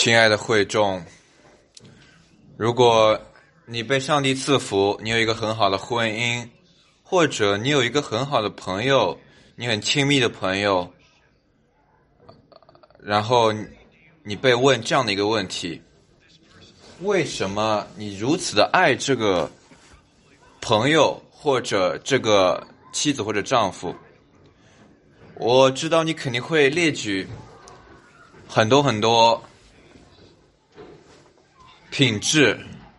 亲爱的会众，如果你被上帝赐福，你有一个很好的婚姻，或者你有一个很好的朋友，你很亲密的朋友，然后你被问这样的一个问题：为什么你如此的爱这个朋友，或者这个妻子或者丈夫？我知道你肯定会列举很多品质。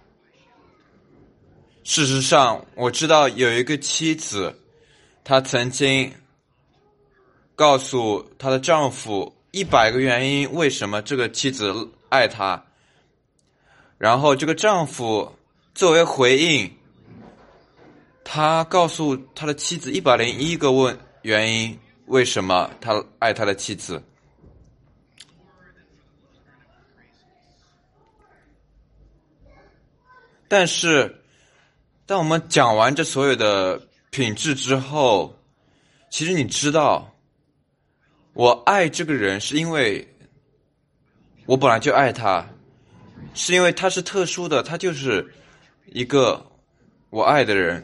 事实上，我知道有一个妻子，她曾经告诉她的丈夫100个原因为什么这个妻子爱她，然后这个丈夫作为回应，他告诉他的妻子101个原因为什么他爱他的妻子。但是当我们讲完这所有的品质之后，其实你知道，我爱这个人是因为我本来就爱他，是因为他是特殊的，他就是一个我爱的人。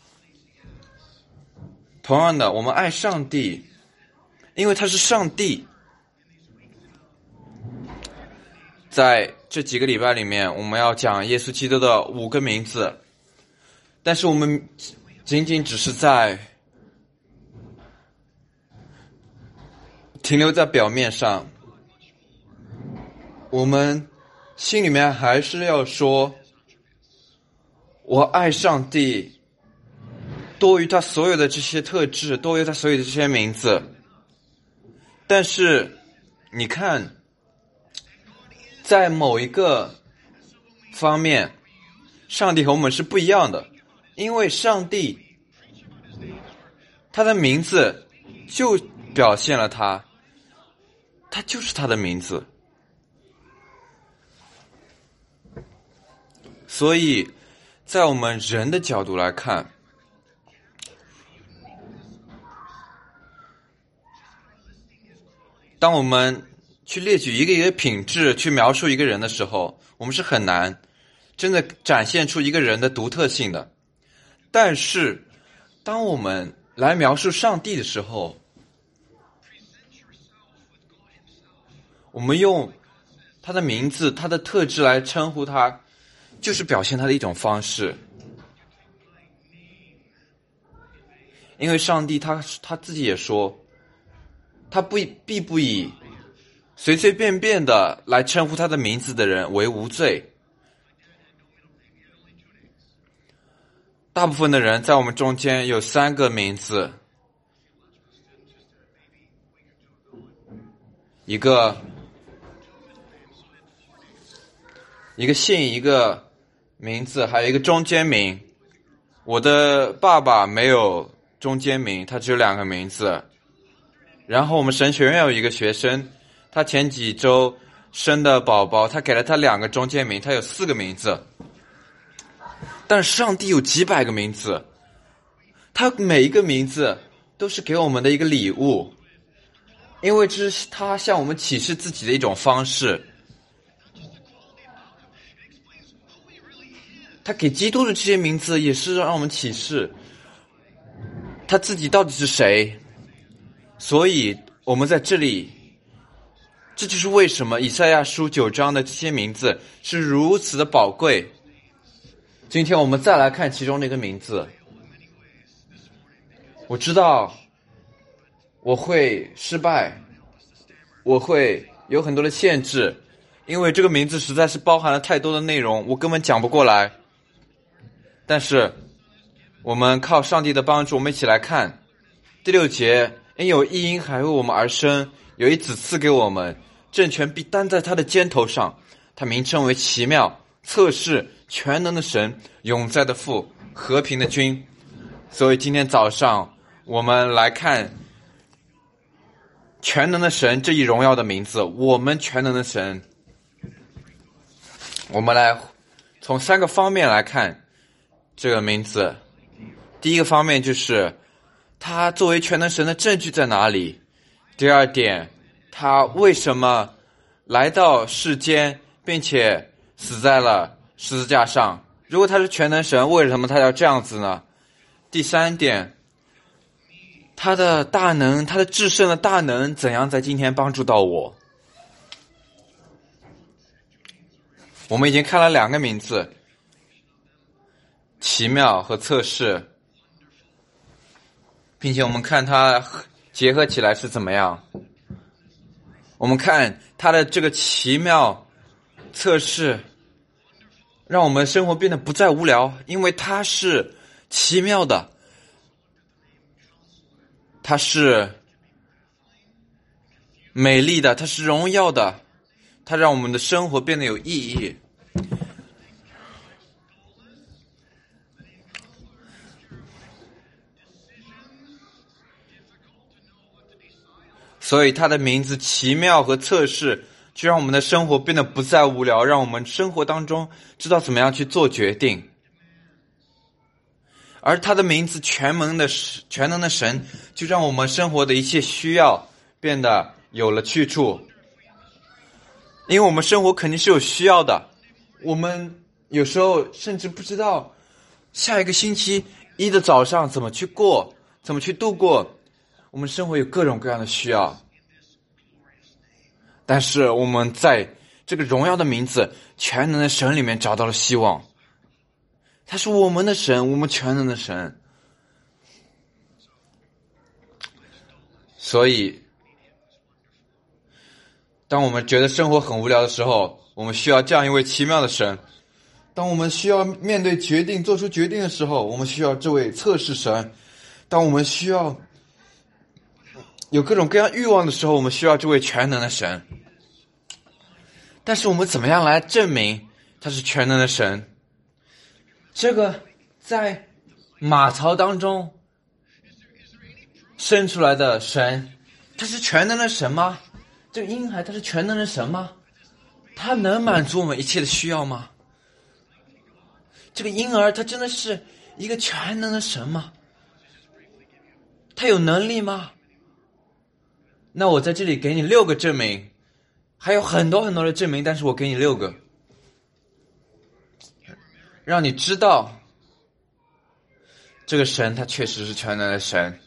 同样的，我们爱上帝，因为他是上帝。在这几个礼拜里面，我们要讲耶稣基督的5个名字，但是我们仅仅只是停留在表面上，我们心里面还是要说，我爱上帝多于他所有的这些特质，多于他所有的这些名字。但是你看，在某一个方面，上帝和我们是不一样的，因为上帝他的名字就表现了他就是他的名字。所以在我们人的角度来看，当我们去列举一个一个品质去描述一个人的时候，我们是很难真的展现出一个人的独特性的。但是当我们来描述上帝的时候，我们用他的名字他的特质来称呼他，就是表现他的一种方式。因为上帝他自己也说，他必不以随随便便的来称呼他的名字的人为无罪。大部分的人在我们中间有3个名字，一个姓，一个名字，还有一个中间名。我的爸爸没有中间名，他只有2个名字。然后我们神学院有一个学生，他前几周生的宝宝，他给了他2个中间名，他有4个名字。但上帝有几百个名字，他每一个名字都是给我们的一个礼物，因为这是他向我们启示自己的一种方式。他给基督的这些名字也是让我们启示他自己到底是谁。所以我们在这里，这就是为什么以赛亚书9章的这些名字是如此的宝贵。今天我们再来看其中的一个名字。我知道我会失败，我会有很多的限制，因为这个名字实在是包含了太多的内容，我根本讲不过来。但是我们靠上帝的帮助，我们一起来看第6节，因有一婴孩为我们而生，有一子赐给我们，政权必担在他的肩头上，他名称为奇妙、策士、全能的神、永在的父、和平的君。所以今天早上我们来看全能的神这一荣耀的名字，我们全能的神。我们来从3个方面来看这个名字。第一个方面就是他作为全能神的证据在哪里。第二点，他为什么来到世间，并且死在了十字架上。如果他是全能神，为什么他要这样子呢？第三点，他的大能，他的至圣的大能怎样在今天帮助到我？我们已经看了2个名字，奇妙和测试，并且我们看它结合起来是怎么样。我们看它的这个奇妙测试，让我们生活变得不再无聊，因为它是奇妙的，它是美丽的，它是荣耀的，它让我们的生活变得有意义。所以它的名字奇妙和测试，就让我们的生活变得不再无聊，让我们生活当中知道怎么样去做决定。而它的名字全能的神，就让我们生活的一切需要变得有了去处。因为我们生活肯定是有需要的，我们有时候甚至不知道下一个星期一的早上怎么去过，怎么去度过。我们生活有各种各样的需要，但是我们在这个荣耀的名字全能的神里面找到了希望。他是我们的神，我们全能的神。所以当我们觉得生活很无聊的时候，我们需要这样一位奇妙的神。当我们需要面对决定做出决定的时候，我们需要这位测试神。当我们需要有各种各样欲望的时候，我们需要这位全能的神。但是我们怎么样来证明他是全能的神？这个在马槽当中生出来的神，他是全能的神吗？这个婴孩他是全能的神吗？他能满足我们一切的需要吗？这个婴儿他真的是一个全能的神吗？他有能力吗？那我在这里给你6个证明，还有很多很多的证明，但是我给你6个，让你知道这个神他确实是全能的神。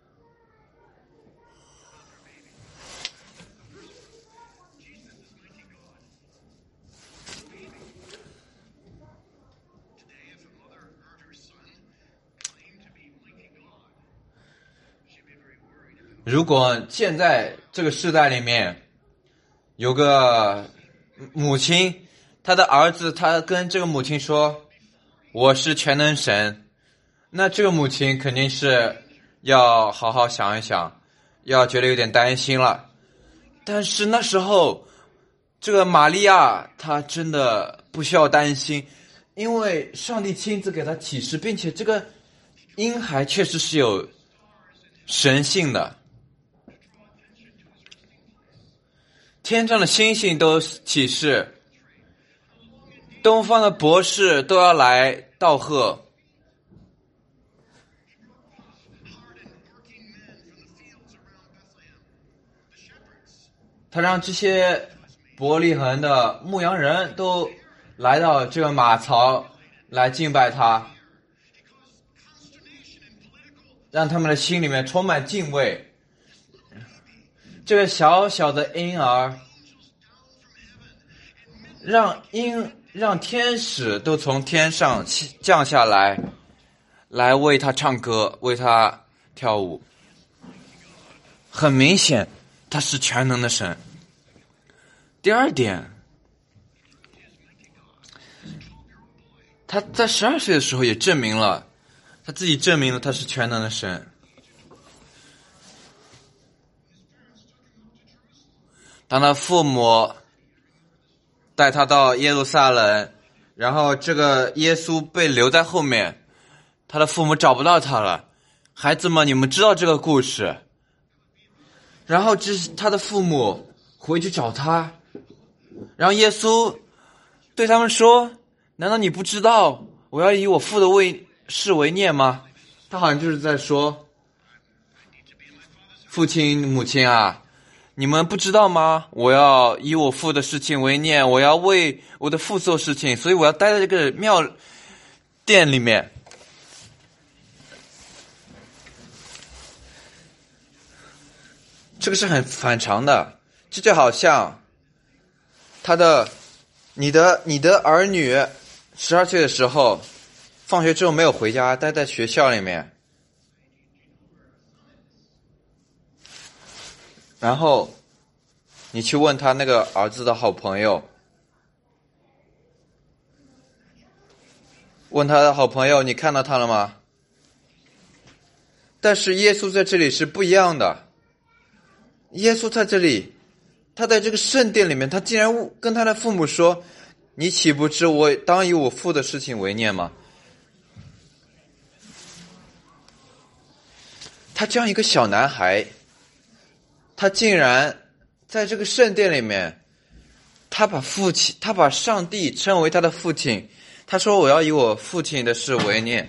如果现在这个世代里面有个母亲，她的儿子他跟这个母亲说我是全能神，那这个母亲肯定是要好好想一想，要觉得有点担心了。但是那时候这个玛利亚她真的不需要担心，因为上帝亲自给她启示，并且这个婴孩确实是有神性的。天上的星星都启示，东方的博士都要来道贺。他让这些伯利恒的牧羊人都来到这个马槽来敬拜他，让他们的心里面充满敬畏。这个小小的婴儿，让天使都从天上降下来，来为他唱歌，为他跳舞。很明显，他是全能的神。第二点，他在12岁的时候也证明了，他自己证明了他是全能的神。当他父母带他到耶路撒冷，然后这个耶稣被留在后面，他的父母找不到他了。孩子们，你们知道这个故事。然后他的父母回去找他，然后耶稣对他们说，难道你不知道我要以我父的事为念吗？他好像就是在说，父亲母亲啊， 你们不知道吗？我要以我父的事情为念，我要为我的父做事情，所以我要待在这个庙殿里面。这个是很反常的，这就好像你的儿女12岁的时候，放学之后没有回家，待在学校里面，然后你去问他那个儿子的好朋友，问他的好朋友，你看到他了吗？但是耶稣在这里是不一样的。耶稣在这里，他在这个圣殿里面，他竟然跟他的父母说，你岂不知我当以我父的事情为念吗？他这样一个小男孩，他竟然在这个圣殿里面，他把上帝称为他的父亲，他说我要以我父亲的事为念。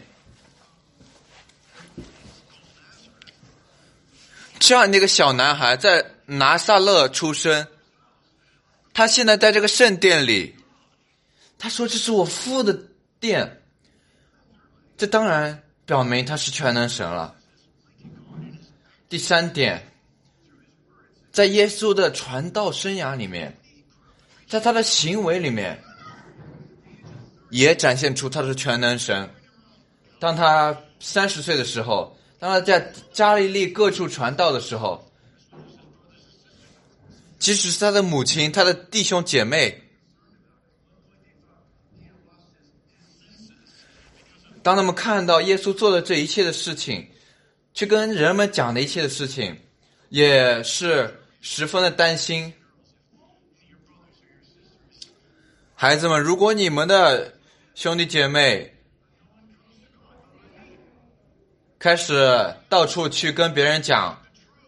这样的一个小男孩在拿撒勒出生，他现在在这个圣殿里，他说这是我父的殿，这当然表明他是全能神了。第三点，在耶稣的传道生涯里面，在他的行为里面，也展现出他是全能神。当他30岁的时候，当他在加利利各处传道的时候，即使是他的母亲、他的弟兄姐妹，当他们看到耶稣做的这一切的事情，去跟人们讲的一切的事情，也是十分的担心。孩子们，如果你们的兄弟姐妹开始到处去跟别人讲，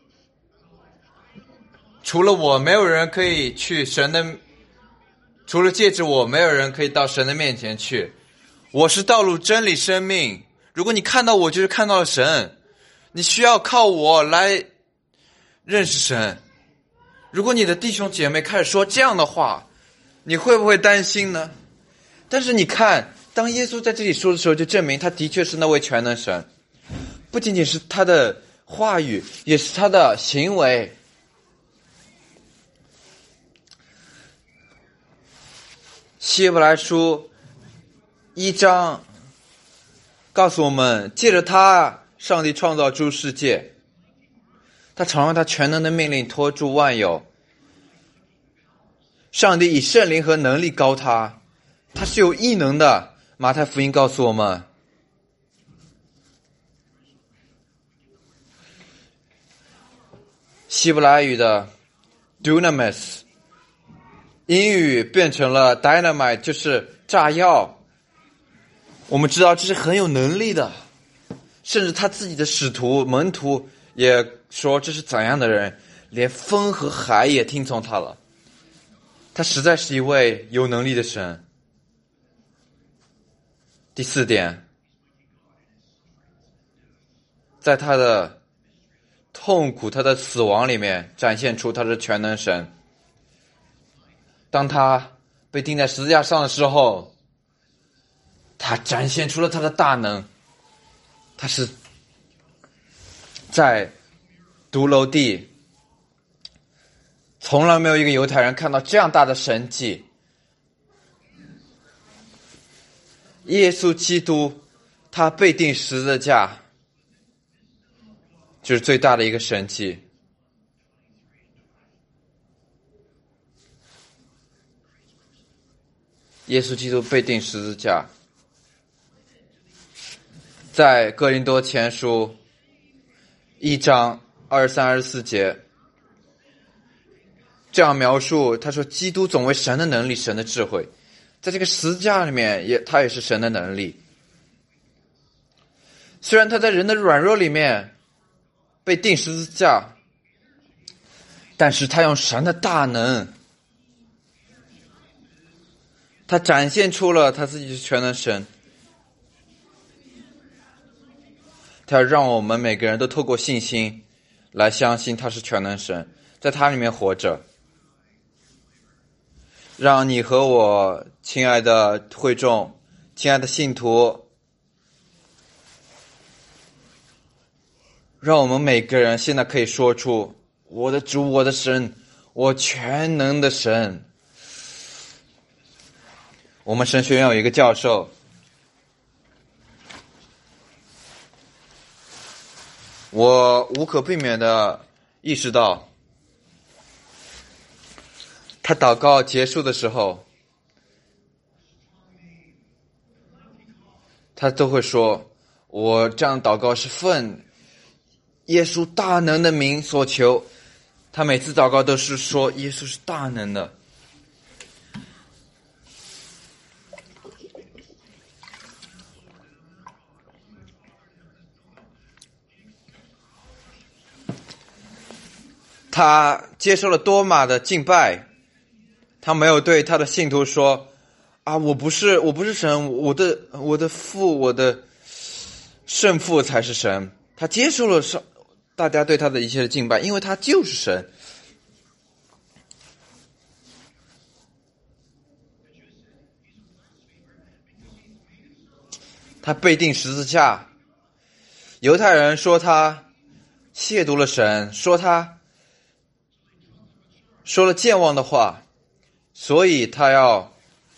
除了我没有人可以去除了借着我没有人可以到神的面前去，我是道路真理生命，如果你看到我就是看到了神，你需要靠我来认识神。如果你的弟兄姐妹开始说这样的话，你会不会担心呢？但是你看，当耶稣在这里说的时候，就证明他的确是那位全能神，不仅仅是他的话语，也是他的行为。希伯来书1章告诉我们，借着他，上帝创造诸世界，他常用他全能的命令托住万有。上帝以圣灵和能力膏他，他是有异能的。马太福音告诉我们，希伯来语的 dunamis， 英语变成了 dynamite， 就是炸药。我们知道这是很有能力的，甚至他自己的使徒门徒也说这是怎样的人，连风和海也听从他了。他实在是一位有能力的神。第4点，在他的痛苦、他的死亡里面展现出他是全能神。当他被钉在十字架上的时候，他展现出了他的大能。他是在独楼地，从来没有一个犹太人看到这样大的神迹。耶稣基督他被钉十字架，就是最大的一个神迹。耶稣基督被钉十字架，在哥林多前书1章23、24节这样描述，他说基督总为神的能力、神的智慧，在这个十字架里面他也是神的能力。虽然他在人的软弱里面被钉十字架，但是他用神的大能，他展现出了他自己是全能神。他要让我们每个人都透过信心来相信他是全能神， 在他里面活着。让你和我，亲爱的会众，亲爱的信徒，让我们每个人现在可以说出：我的主，我的神，我全能的神。我们神学院有一个教授，我无可避免地意识到，他祷告结束的时候，他都会说：我这样祷告是奉耶稣大能的名所求。他每次祷告都是说耶稣是大能的。他接受了多马的敬拜，他没有对他的信徒说：我不是神，我的父，我的圣父才是神。他接受了大家对他的一切的敬拜，因为他就是神。他被钉十字架，犹太人说他亵渎了神，说他说了健忘的话，所以他要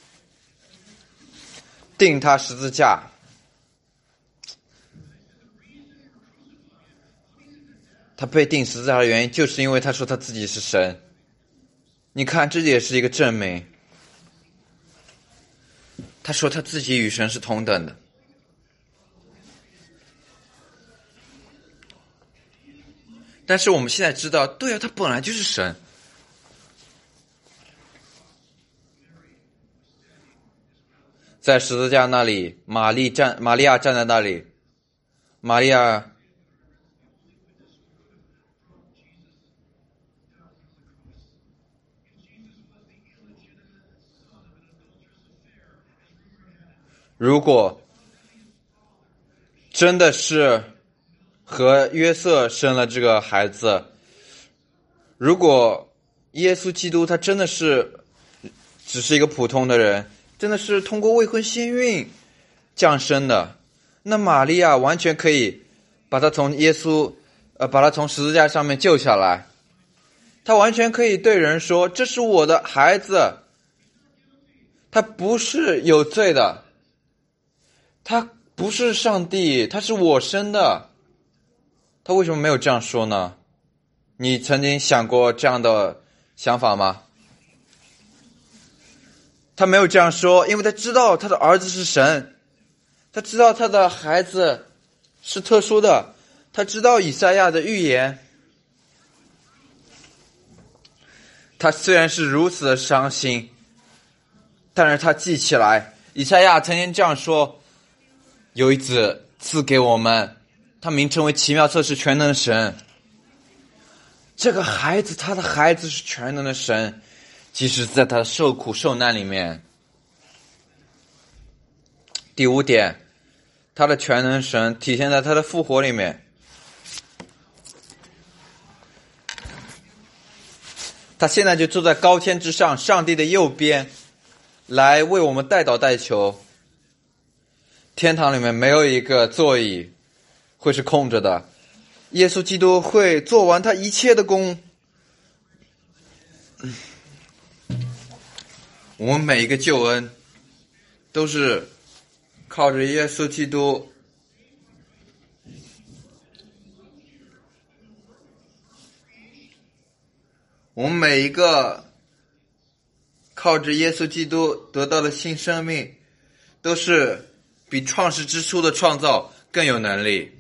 钉他十字架。他被钉十字架的原因，就是因为他说他自己是神。你看，这也是一个证明。他说他自己与神是同等的。但是我们现在知道，对啊，他本来就是神。在十字架那里，玛利亚站在那里，玛利亚如果真的是和约瑟生了这个孩子，如果耶稣基督他真的是只是一个普通的人，真的是通过未婚先孕降生的，那玛利亚完全可以把他从把他从十字架上面救下来。他完全可以对人说：这是我的孩子，他不是有罪的，他不是上帝，他是我生的。他为什么没有这样说呢？你曾经想过这样的想法吗？他没有这样说，因为他知道他的儿子是神，他知道他的孩子是特殊的，他知道以赛亚的预言。他虽然是如此的伤心，但是他记起来，以赛亚曾经这样说：有一子赐给我们，他名称为奇妙测试全能的神。这个孩子，他的孩子是全能的神，即使在他的受苦受难里面。第五点，他的全能神体现在他的复活里面。他现在就坐在高天之上，上帝的右边，来为我们代祷代求。天堂里面没有一个座椅会是空着的，耶稣基督会做完他一切的工。我们每一个救恩都是靠着耶稣基督。我们每一个靠着耶稣基督得到的新生命，都是比创世之初的创造更有能力。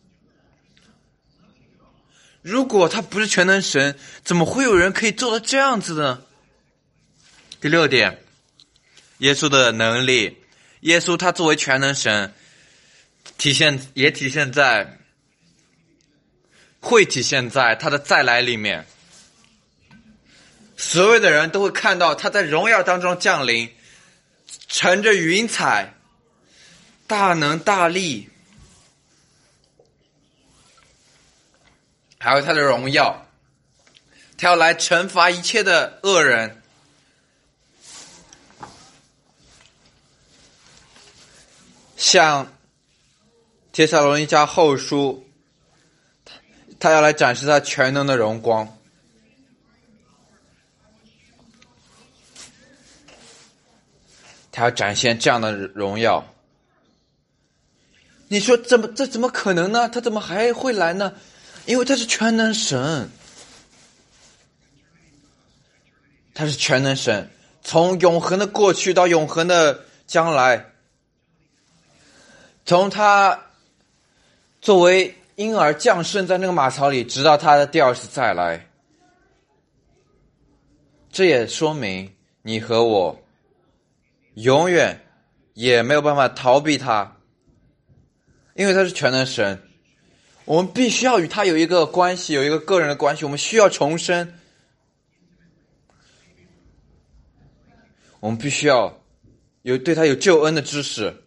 如果他不是全能神，怎么会有人可以做到这样子呢？第六点，耶稣的能力。耶稣他作为全能神，也体现在他的再来里面。所有的人都会看到他在荣耀当中降临，乘着云彩，大能大力，还有他的荣耀。 他要来惩罚一切的恶人。像帖撒罗尼迦后书，他要来展示他全能的荣光。他要展现这样的荣耀。你说这怎么可能呢？他怎么还会来呢？因为他是全能神，他是全能神，从永恒的过去到永恒的将来，从他作为婴儿降生在那个马槽里，直到他的第二次再来。这也说明你和我永远也没有办法逃避他，因为他是全能神，我们必须要与他有一个关系，有一个个人的关系，我们需要重生，我们必须要对他有救恩的知识，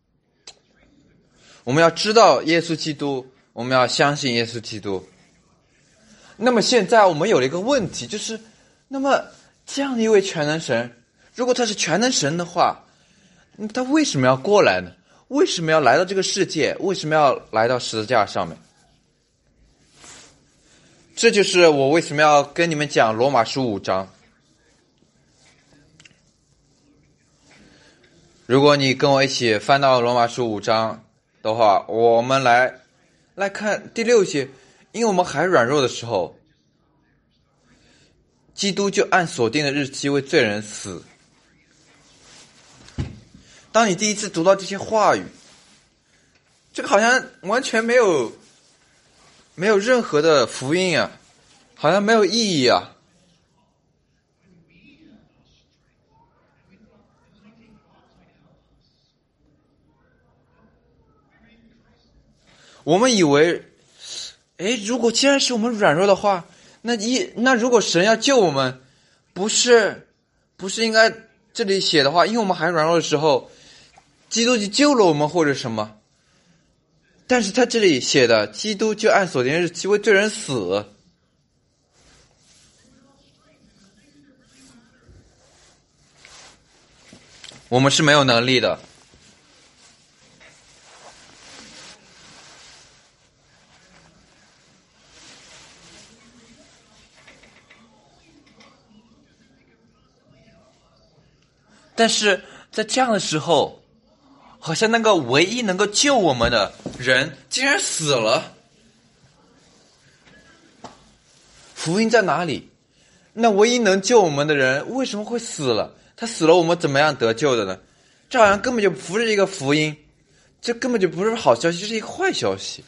我们要知道耶稣基督，我们要相信耶稣基督。那么现在我们有了一个问题，就是那么这样的一位全能神，如果他是全能神的话，他为什么要过来呢？为什么要来到这个世界？为什么要来到十字架上面？这就是我为什么要跟你们讲罗马书5章。如果你跟我一起翻到罗马书5章的话，我们来看第6节。因为我们还软弱的时候，基督就按所定的日期为罪人死。当你第一次读到这些话语，这个好像完全没有任何的福音啊，好像没有意义啊。我们以为，如果既然是我们软弱的话，那如果神要救我们，不是应该这里写的话，因为我们还软弱的时候，基督就救了我们或者什么。但是他这里写的，基督就按所定日期为罪人死。我们是没有能力的。但是在这样的时候，好像那个唯一能够救我们的人竟然死了。福音在哪里？那唯一能救我们的人为什么会死了？他死了，我们怎么样得救的呢？这好像根本就不是一个福音，这根本就不是好消息，这是一个坏消息。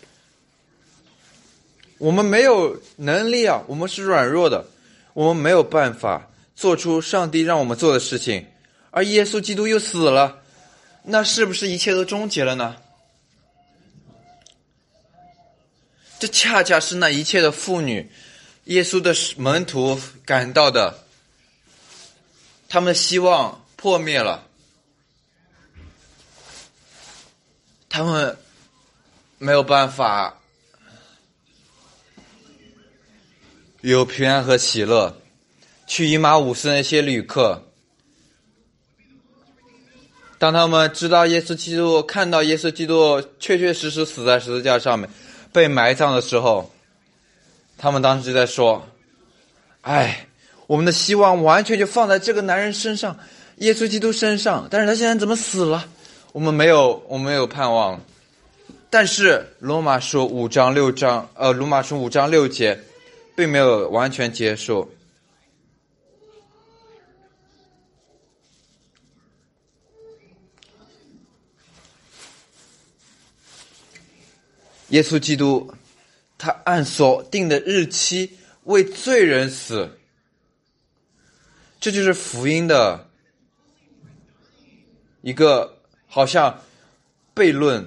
我们没有能力啊，我们是软弱的，我们没有办法做出上帝让我们做的事情。而耶稣基督又死了，那是不是一切都终结了呢？这恰恰是那一切的妇女，耶稣的门徒感到的，他们的希望破灭了，他们没有办法有平安和喜乐。去以马忤斯那些旅客，当他们知道耶稣基督，看到耶稣基督确确实实死在十字架上面被埋葬的时候，他们当时就在说，我们的希望完全就放在这个男人身上，耶稣基督身上，但是他现在怎么死了？我们没有盼望了。但是罗马书5章6节并没有完全结束。耶稣基督他按所定的日期为罪人死，这就是福音的一个好像悖论。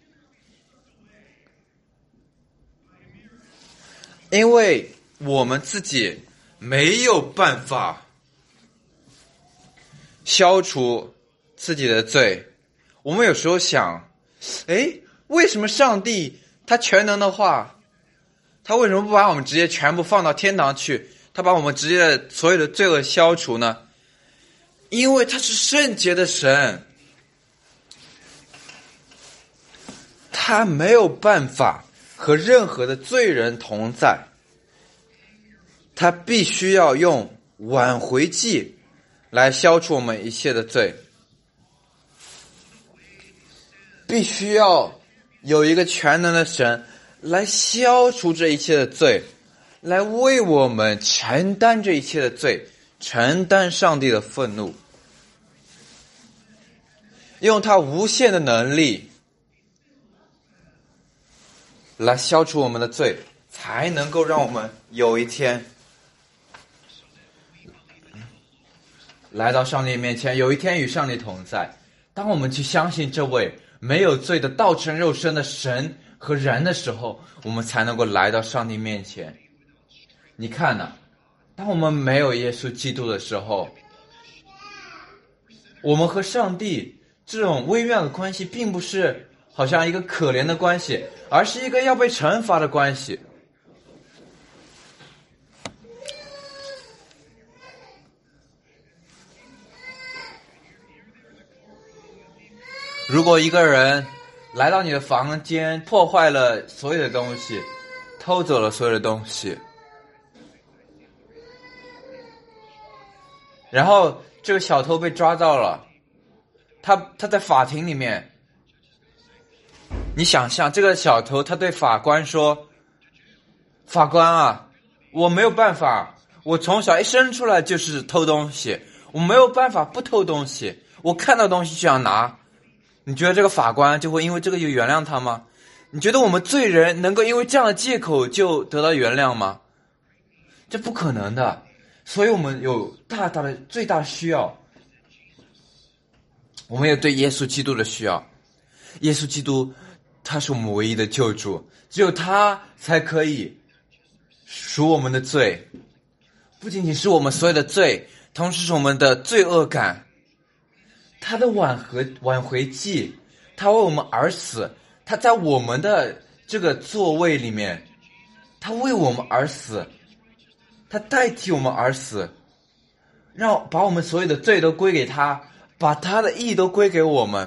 因为我们自己没有办法消除自己的罪。我们有时候想，为什么上帝他全能的话，他为什么不把我们直接全部放到天堂去？ 他把我们直接的所有的罪恶消除呢？因为他是圣洁的神，他没有办法和任何的罪人同在，他必须要用挽回祭来消除我们一切的罪，必须要有一个全能的神来消除这一切的罪，来为我们承担这一切的罪，承担上帝的愤怒，用他无限的能力来消除我们的罪，才能够让我们有一天来到上帝面前，有一天与上帝同在。当我们去相信这位没有罪的道成肉身的神和人的时候，我们才能够来到上帝面前。你看呢，当我们没有耶稣基督的时候，我们和上帝这种微妙的关系并不是好像一个可怜的关系，而是一个要被惩罚的关系。如果一个人来到你的房间，破坏了所有的东西，偷走了所有的东西，然后这个小偷被抓到了，他在法庭里面，你想象这个小偷他对法官说：法官啊，我没有办法，我从小一生出来就是偷东西，我没有办法不偷东西，我看到东西就想拿。你觉得这个法官就会因为这个就原谅他吗？你觉得我们罪人能够因为这样的借口就得到原谅吗？这不可能的。所以我们有最大的需要，我们有对耶稣基督的需要。耶稣基督他是我们唯一的救主，只有他才可以赎我们的罪，不仅仅是我们所有的罪，同时是我们的罪恶感。他的挽回祭，他为我们而死，他在我们的这个座位里面，他为我们而死，他代替我们而死，把我们所有的罪都归给他，把他的义都归给我们。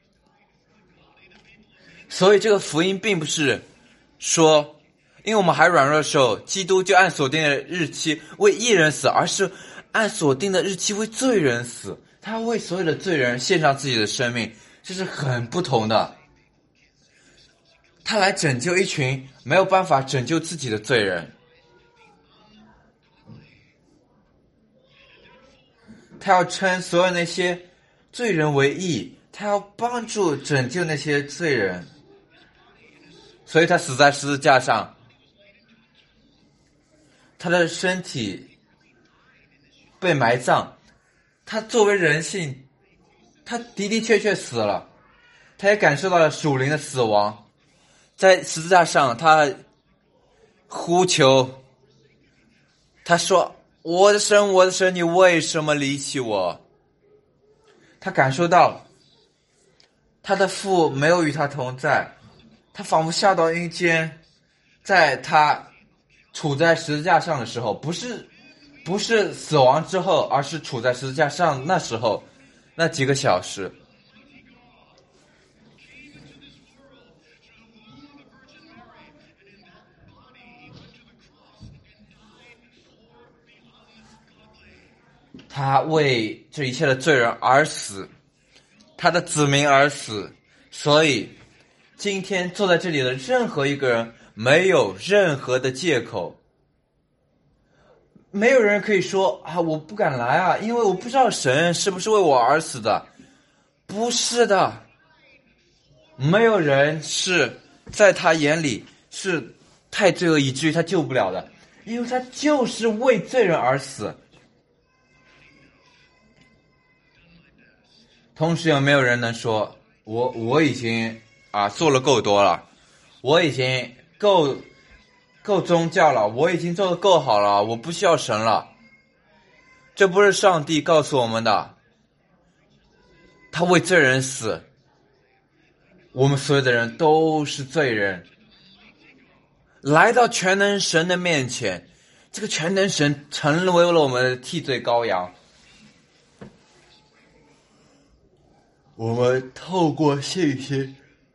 所以这个福音并不是说因为我们还软弱的时候，基督就按所定的日期为义人死，而是按所定的日期为罪人死，他为所有的罪人献上自己的生命，这是很不同的。他来拯救一群没有办法拯救自己的罪人，他要称所有那些罪人为义，他要帮助拯救那些罪人，所以他死在十字架上，他的身体被埋葬，他作为人性，他的的确确死了，他也感受到了属灵的死亡。在十字架上，他呼求，他说：我的神，我的神，你为什么离弃我？他感受到他的父没有与他同在，他仿佛下到阴间。在他处在十字架上的时候，不是死亡之后，而是处在十字架上那时候，那几个小时，他为这一切的罪人而死，他的子民而死。所以今天坐在这里的任何一个人没有任何的借口，没有人可以说啊，我不敢来啊，因为我不知道神是不是为我而死的。不是的，没有人是在他眼里是太罪恶以至于他救不了的，因为他就是为罪人而死。同时有没有人能说我已经做了够多了，我已经够宗教了，我已经做得够好了，我不需要神了？这不是上帝告诉我们的，他为罪人死，我们所有的人都是罪人，来到全能神的面前， 这个全能神成为了我们的替罪羔羊。我们透过信心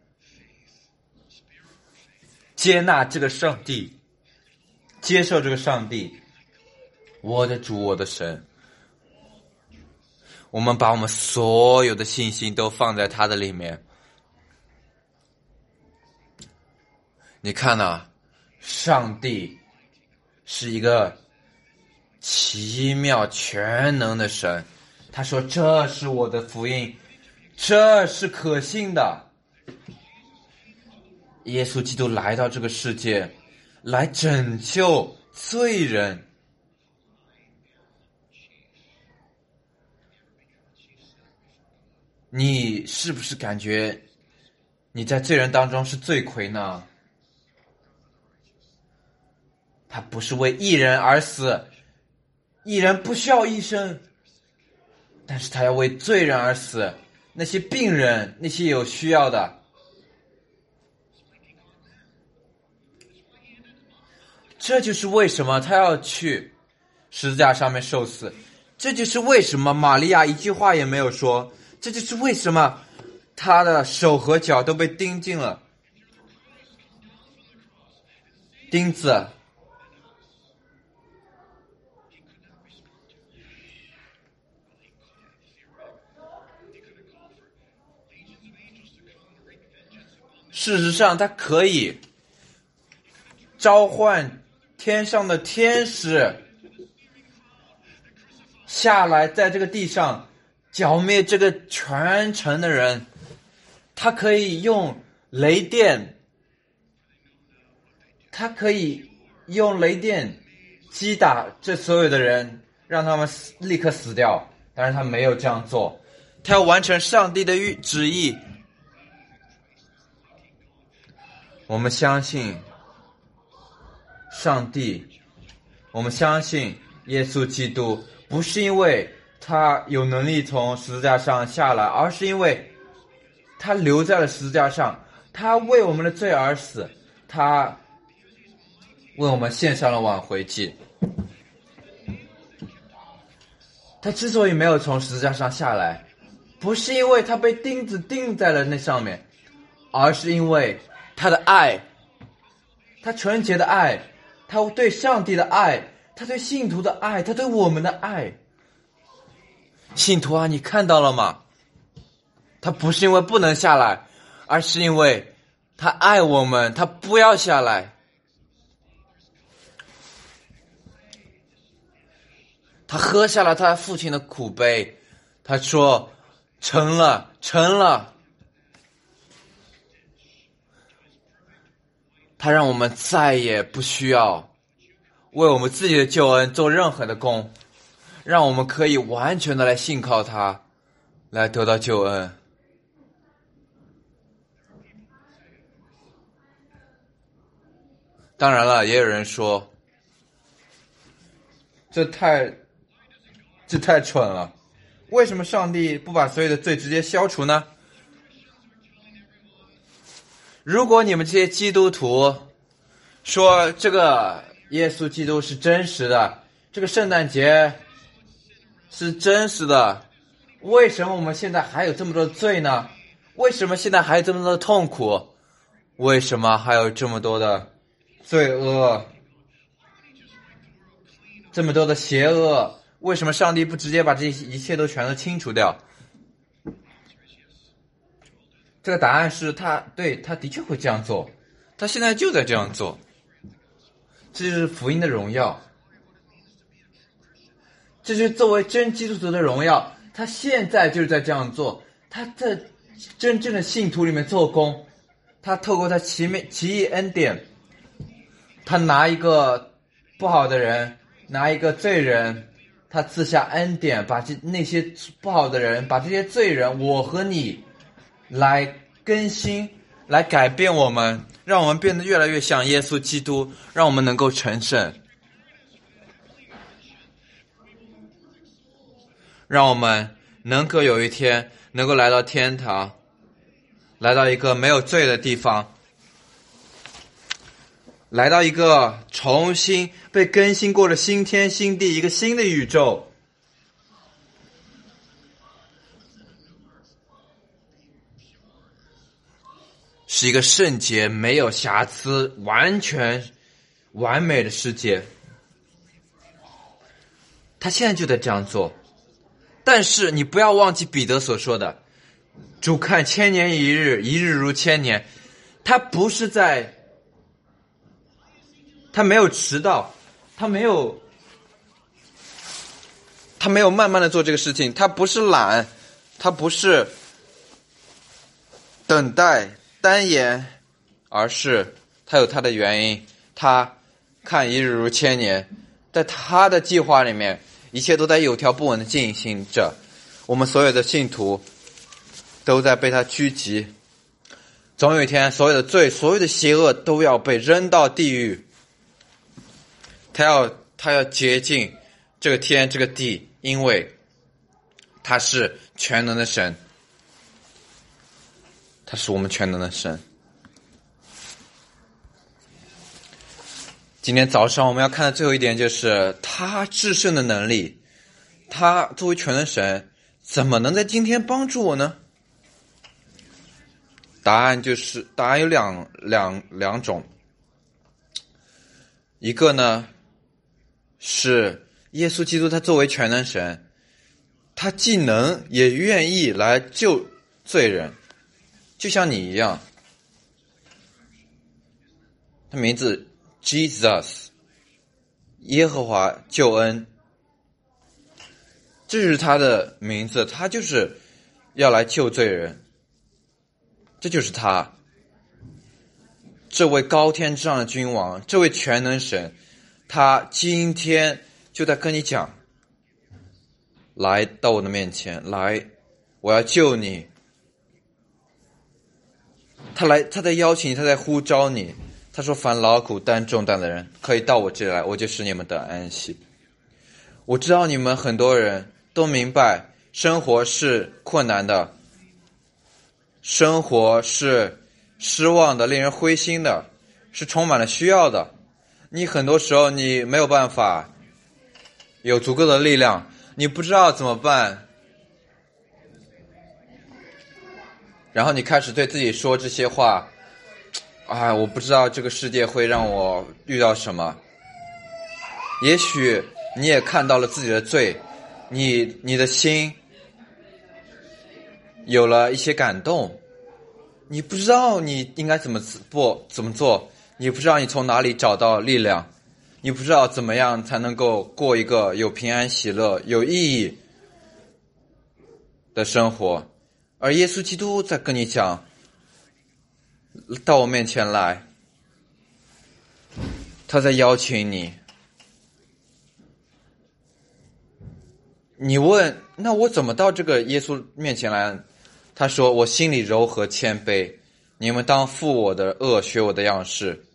接纳这个上帝，接受这个上帝，我的主，我的神。我们把我们所有的信心都放在他的里面。你看啊，上帝是一个奇妙全能的神，他说这是我的福音，这是可信的。耶稣基督来到这个世界，来拯救罪人。你是不是感觉你在罪人当中是罪魁呢？他不是为义人而死，义人不需要医生，但是他要为罪人而死，那些病人，那些有需要的。这就是为什么他要去十字架上面受死，这就是为什么玛利亚一句话也没有说，这就是为什么他的手和脚都被钉进了钉子。事实上，他可以召唤天上的天使下来，在这个地上剿灭这个全城的人。他可以用雷电，击打这所有的人，让他们立刻死掉。但是他没有这样做，他要完成上帝的旨意。我们相信上帝，我们相信耶稣基督，不是因为他有能力从十字架上下来，而是因为他留在了十字架上，他为我们的罪而死，他为我们献上了挽回祭。他之所以没有从十字架上下来，不是因为他被钉子钉在了那上面，而是因为他的爱，他纯洁的爱，他对上帝的爱，他对信徒的爱，他对我们的爱。信徒啊，你看到了吗？他不是因为不能下来，而是因为他爱我们，他不要下来。他喝下了他父亲的苦杯，他说成了，成了。他让我们再也不需要为我们自己的救恩做任何的工，让我们可以完全的来信靠他，来得到救恩。当然了，也有人说这太蠢了，为什么上帝不把所有的罪直接消除呢？如果你们这些基督徒说这个耶稣基督是真实的，这个圣诞节是真实的，为什么我们现在还有这么多的罪呢？为什么现在还有这么多的痛苦？为什么还有这么多的罪恶，这么多的邪恶？为什么上帝不直接把这一切都全都清除掉？这个答案是他的确会这样做，他现在就在这样做。这就是福音的荣耀，这就是作为真基督徒的荣耀。他现在就是在这样做，他在真正的信徒里面做工，他透过他奇异恩典，他拿一个不好的人，拿一个罪人，他赐下恩典，把那些不好的人，把这些罪人，我和你来更新，来改变我们，让我们变得越来越像耶稣基督，让我们能够成圣，让我们能够有一天能够来到天堂，来到一个没有罪的地方， 来到一个重新被更新过的新天新地，一个新的宇宙。是一个圣洁、没有瑕疵、完全完美的世界。他现在就在这样做。但是你不要忘记彼得所说的，主看千年一日，一日如千年。他不是在，他没有迟到，他没有慢慢的做这个事情，他不是懒，他不是等待单言，而是他有他的原因。他看一日如千年，在他的计划里面，一切都在有条不紊的进行着。我们所有的信徒都在被他狙击，总有一天，所有的罪、所有的邪恶都要被扔到地狱。他要洁净这个天这个地，因为他是全能的神，他是我们全能的神。今天早上我们要看的最后一点就是他至圣的能力。他作为全能神，怎么能在今天帮助我呢？答案有两种。一个呢是耶稣基督，他作为全能神，他既能也愿意来救罪人，就像你一样。他名字 Jesus， 耶和华救恩，这是他的名字，他就是要来救罪人。这就是他，这位高天之上的君王，这位全能神，他今天就在跟你讲，来到我的面前来，我要救你。他在邀请你，他在呼召你。他说，凡劳苦担重担的人可以到我这里来，我就使你们得安息。我知道你们很多人都明白生活是困难的，生活是失望的，令人灰心的，是充满了需要的。你很多时候你没有办法有足够的力量，你不知道怎么办，然后你开始对自己说这些话，我不知道这个世界会让我遇到什么。也许你也看到了自己的罪，你的心有了一些感动，你不知道你应该怎么做，你不知道你从哪里找到力量，你不知道怎么样才能够过一个有平安喜乐有意义的生活。而耶稣基督在跟你讲，到我面前来，他在邀请你。你问，那我怎么到这个耶稣面前来？他说，我心里柔和谦卑，你们当负我的恶，学我的样式。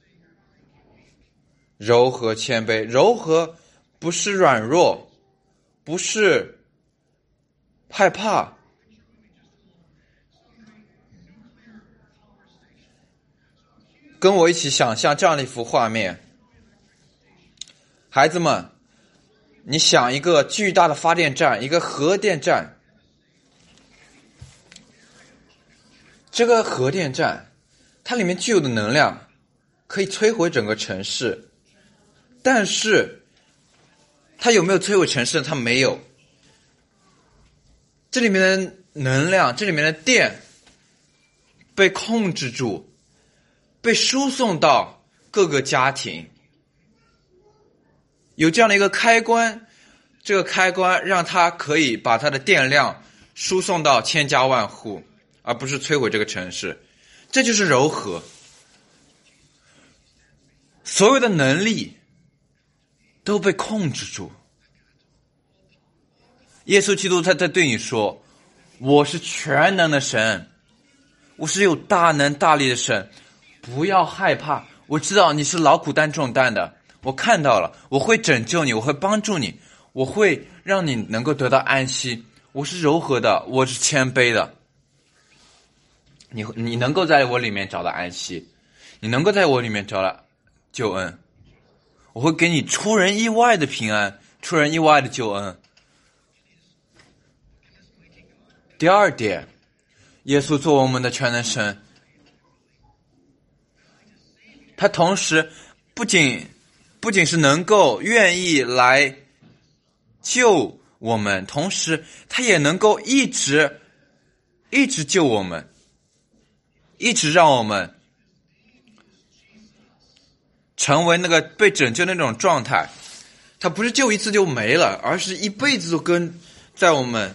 柔和谦卑，柔和不是软弱，不是害怕，跟我一起想象这样的一幅画面。孩子们，你想一个巨大的发电站，一个核电站。这个核电站它里面具有的能量可以摧毁整个城市，但是它有没有摧毁城市？它没有。这里面的能量，这里面的电被控制住，被输送到各个家庭。有这样的一个开关，这个开关让它可以把它的电量输送到千家万户，而不是摧毁这个城市。这就是柔和。所有的能力都被控制住。耶稣基督他在对你说，我是全能的神，我是有大能大力的神，不要害怕，我知道你是劳苦担重担的，我看到了，我会拯救你，我会帮助你，我会让你能够得到安息。我是柔和的，我是谦卑的。你能够在我里面找到安息，你能够在我里面找到救恩，我会给你出人意外的平安，出人意外的救恩。第二点，耶稣作为我们的全能神，他同时不仅是能够愿意来救我们，同时他也能够一直救我们，一直让我们成为那个被拯救的那种状态。他不是救一次就没了，而是一辈子都跟在我们。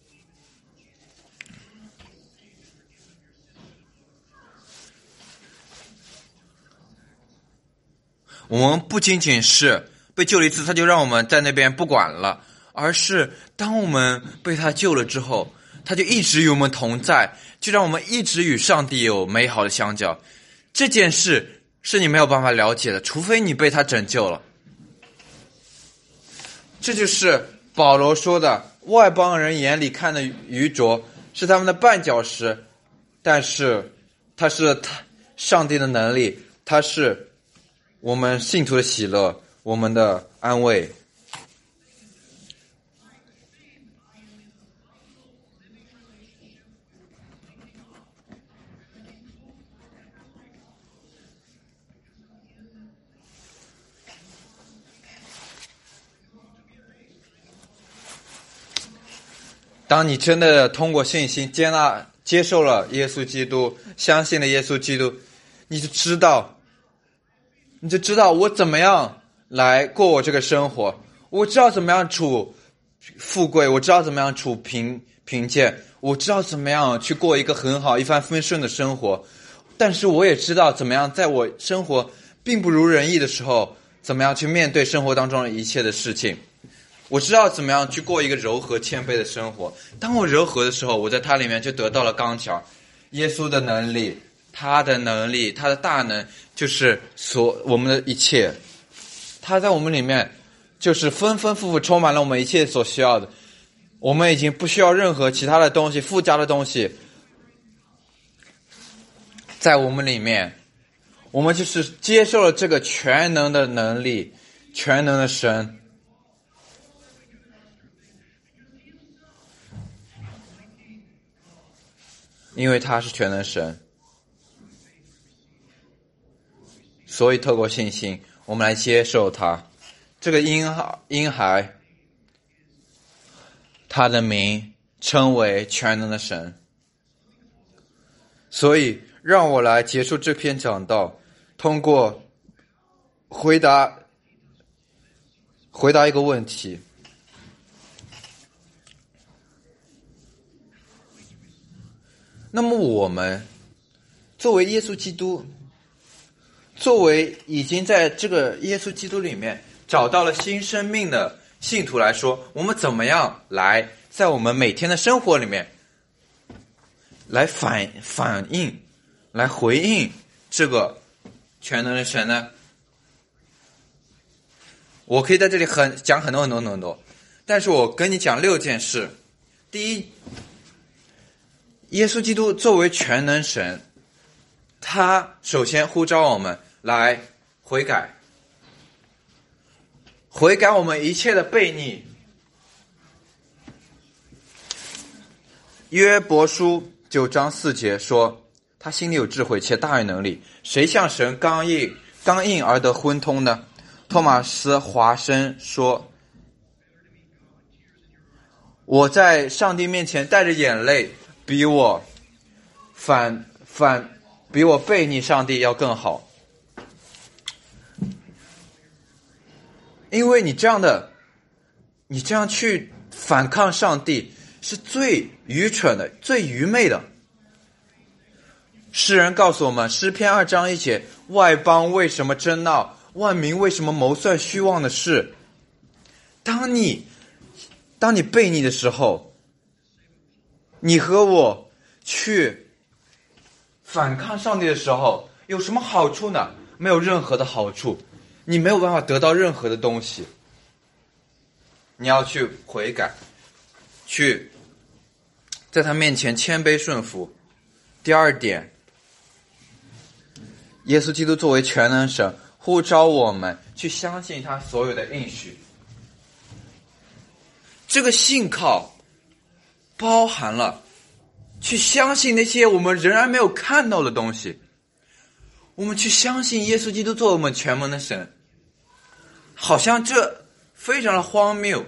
我们不仅仅是被救了一次，他就让我们在那边不管了，而是当我们被他救了之后，他就一直与我们同在，就让我们一直与上帝有美好的相交。这件事是你没有办法了解的，除非你被他拯救了。这就是保罗说的，外邦人眼里看的愚拙是他们的绊脚石，但是他是上帝的能力，他是我们信徒的喜乐，我们的安慰。当你真的通过信心接受了耶稣基督，相信了耶稣基督，你就知道我怎么样来过我这个生活，我知道怎么样处富贵，我知道怎么样处贫贱，我知道怎么样去过一个很好一帆风顺的生活。但是我也知道怎么样在我生活并不如人意的时候，怎么样去面对生活当中的一切的事情。我知道怎么样去过一个柔和谦卑的生活。当我柔和的时候，我在他里面就得到了刚强。耶稣的能力，他的能力，他的大能，就是我们的一切。他在我们里面就是丰丰富富充满了我们一切所需要的。我们已经不需要任何其他的东西，附加的东西在我们里面。我们就是接受了这个全能的能力，全能的神。因为他是全能神，所以透过信心我们来接受他。这个婴孩他的名称为全能的神。所以让我来结束这篇讲道，通过回答一个问题。那么我们作为耶稣基督，作为已经在这个耶稣基督里面找到了新生命的信徒来说，我们怎么样来在我们每天的生活里面来反应，来回应这个全能的神呢？我可以在这里讲很多，但是我跟你讲6件事。第一，耶稣基督作为全能神，他首先呼召我们来悔改我们一切的悖逆。约伯书9章4节说，他心里有智慧且大有能力，谁向神刚硬而得昏通呢？托马斯华生说，我在上帝面前带着眼泪，比我悖逆上帝要更好。因为你这样去反抗上帝是最愚蠢的，最愚昧的。诗人告诉我们，诗篇2章1节，外邦为什么争闹，万民为什么谋算虚妄的事？当你悖逆的时候，你和我去反抗上帝的时候，有什么好处呢？没有任何的好处，你没有办法得到任何的东西。你要去悔改，去在他面前谦卑顺服。第二点，耶稣基督作为全能神， 呼召我们去相信他所有的应许。这个信靠包含了去相信那些我们仍然没有看到的东西，我们去相信耶稣基督做我们全能的神。好像这非常的荒谬，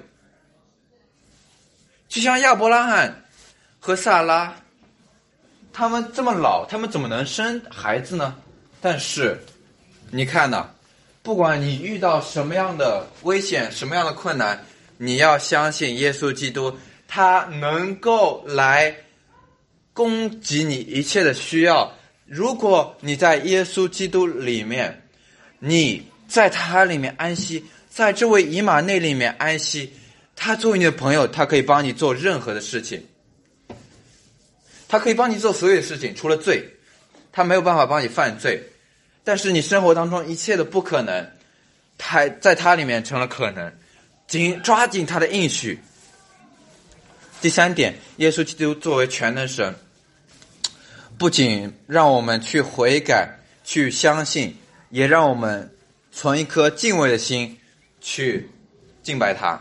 就像亚伯拉罕和撒拉，他们这么老，他们怎么能生孩子呢？但是你看呐，不管你遇到什么样的危险，什么样的困难，你要相信耶稣基督，他能够来供给你一切的需要。如果你在耶稣基督里面，你在他里面安息，在这位以马内里面安息，他作为你的朋友，他可以帮你做任何的事情，他可以帮你做所有的事情，除了罪，他没有办法帮你犯罪。但是你生活当中一切的不可能，他在他里面成了可能，抓紧他的应许。第三点，耶稣基督作为全能神，不仅让我们去悔改，去相信，也让我们存一颗敬畏的心去敬拜他。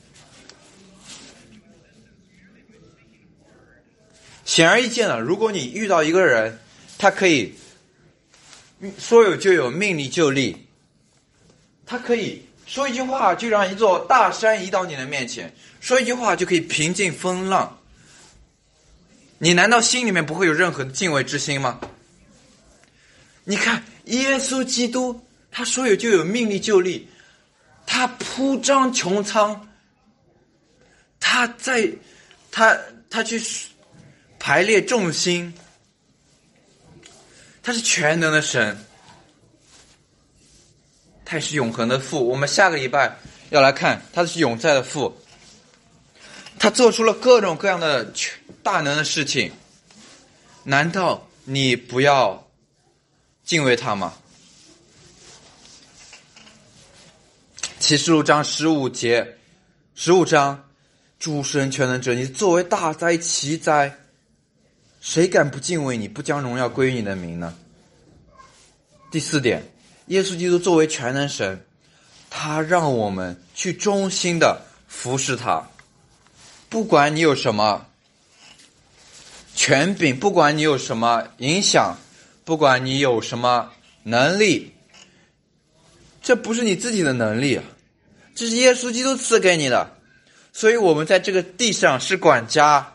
显而易见的，如果你遇到一个人，他可以说有就有，命立就立，他可以说一句话就让一座大山移到你的面前，说一句话就可以平静风浪，你难道心里面不会有任何的敬畏之心吗？你看耶稣基督，他说有就有，命立就立，他铺张穹苍，他去排列众星，他是全能的神，他也是永恒的父。我们下个礼拜要来看，他是永在的父，他做出了各种各样的大能的事情，难道你不要敬畏他吗？启示录章15章，诸神全能者，你作为大灾奇灾，谁敢不敬畏你，不将荣耀归于你的名呢？第四点，耶稣基督作为全能神，他让我们去忠心的服侍他。不管你有什么权柄，不管你有什么影响，不管你有什么能力，这不是你自己的能力啊，这是耶稣基督赐给你的。所以我们在这个地上是管家，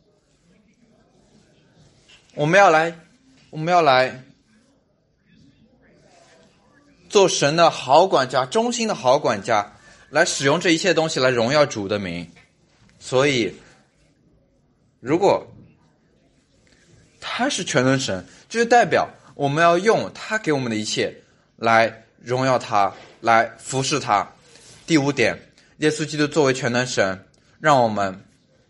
我们要来做神的好管家，忠心的好管家，来使用这一切东西来荣耀主的名。所以如果他是全能神，这就代表我们要用他给我们的一切来荣耀他，来服侍他。第五点，耶稣基督作为全能神，让我们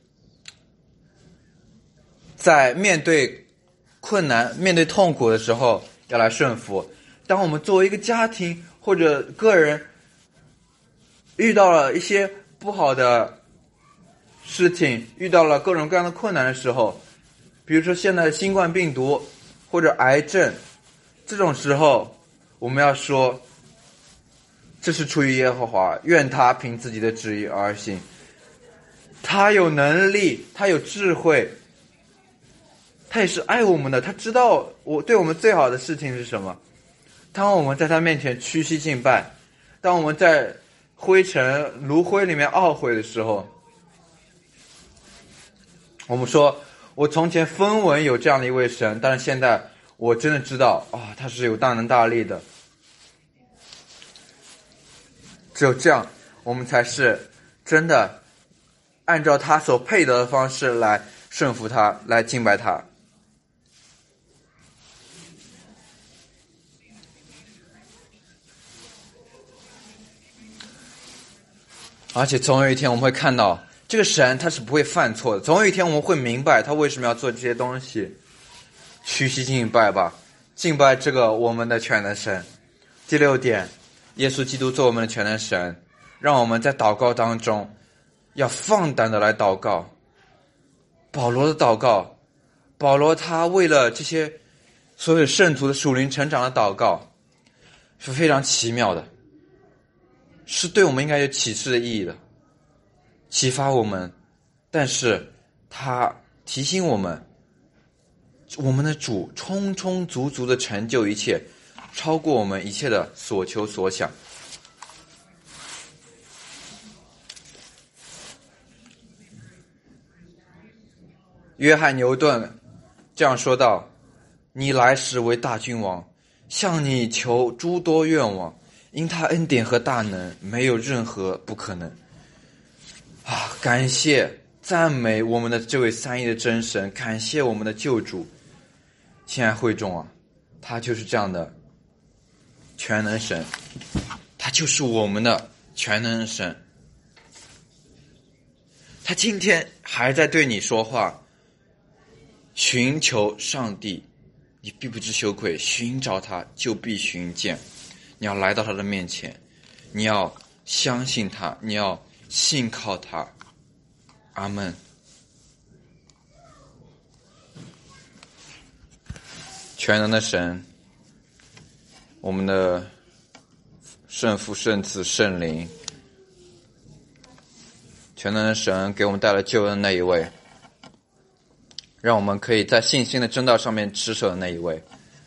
在面对困难、面对痛苦的时候要来顺服。当我们作为一个家庭或者个人遇到了一些不好的事情，遇到了各种各样的困难的时候，比如说现在的新冠病毒或者癌症，这种时候我们要说，这是出于耶和华，愿他凭自己的旨意而行。他有能力，他有智慧，他也是爱我们的，他知道对我们最好的事情是什么。当我们在他面前屈膝敬拜，当我们在灰尘炉灰里面懊悔的时候，我们说，我从前分闻有这样的一位神，但是现在我真的知道他是有大能大力的。只有这样，我们才是真的按照他所配得的方式来顺服他，来敬拜他。而且总有一天我们会看到，这个神他是不会犯错的，总有一天我们会明白他为什么要做这些东西。屈膝敬拜吧，敬拜这个我们的全能神。第六点，耶稣基督做我们的全能神，让我们在祷告当中要放胆的来祷告。保罗的祷告，保罗他为了这些所有圣徒的属灵成长的祷告， 是非常奇妙的，是对我们应该有启示的意义的，启发我们。但是他提醒我们，我们的主充充足足的成就一切，超过我们一切的所求所想。约翰牛顿这样说道：你来时为大君王，向你求诸多愿望，因他恩典和大能，没有任何不可能。感谢赞美我们的这位三一的真神，感谢我们的救主。亲爱会众啊，他就是这样的全能神，他就是我们的全能神。他今天还在对你说话，寻求上帝，你必不知羞愧，寻找他就必寻见。你要来到他的面前，你要相信他，你要信靠他。阿们。全能的神，我们的圣父、圣子、圣灵，全能的神给我们带来救恩那一位，让我们可以在信心的正道上面持守的那一位。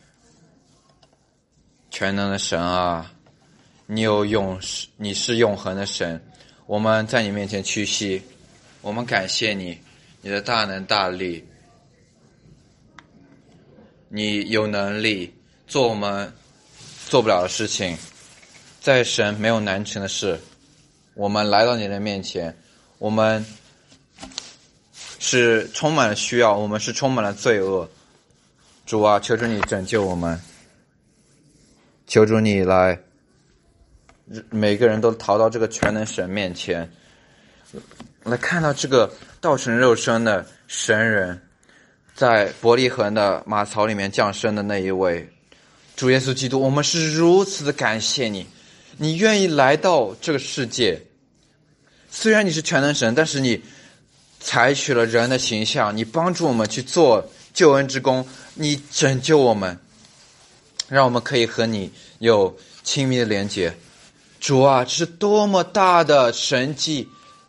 全能的神啊，你是永恒的神，我们在你面前屈膝，我们感谢你，你的大能大力，你有能力做我们做不了的事情，在神没有难成的事。我们来到你的面前，我们是充满了需要，我们是充满了罪恶。主啊，求主你拯救我们，求主你来，每个人都逃到这个全能神面前，来看到这个道成肉身的神人，在伯利恒的马槽里面降生的那一位主耶稣基督。我们是如此的感谢你，你愿意来到这个世界，虽然你是全能神，但是你采取了人的形象，你帮助我们去做救恩之功，你拯救我们，让我们可以和你有亲密的连结。主啊，这是多么大的神迹，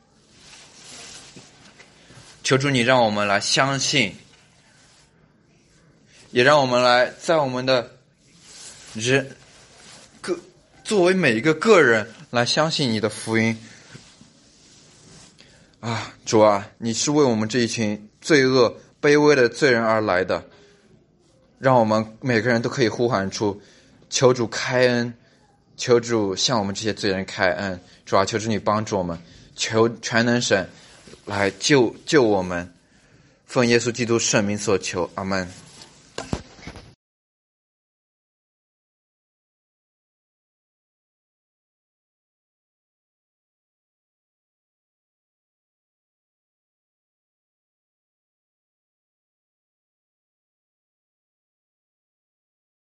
求主你让我们来相信，也让我们来在我们的作为每一个个人来相信你的福音。主啊，你是为我们这一群罪恶卑微的罪人而来的，让我们每个人都可以呼喊出求主开恩，求主向我们这些罪人开恩。主啊，求主你帮助我们，求全能神来救我们，奉耶稣基督圣名所求，阿们。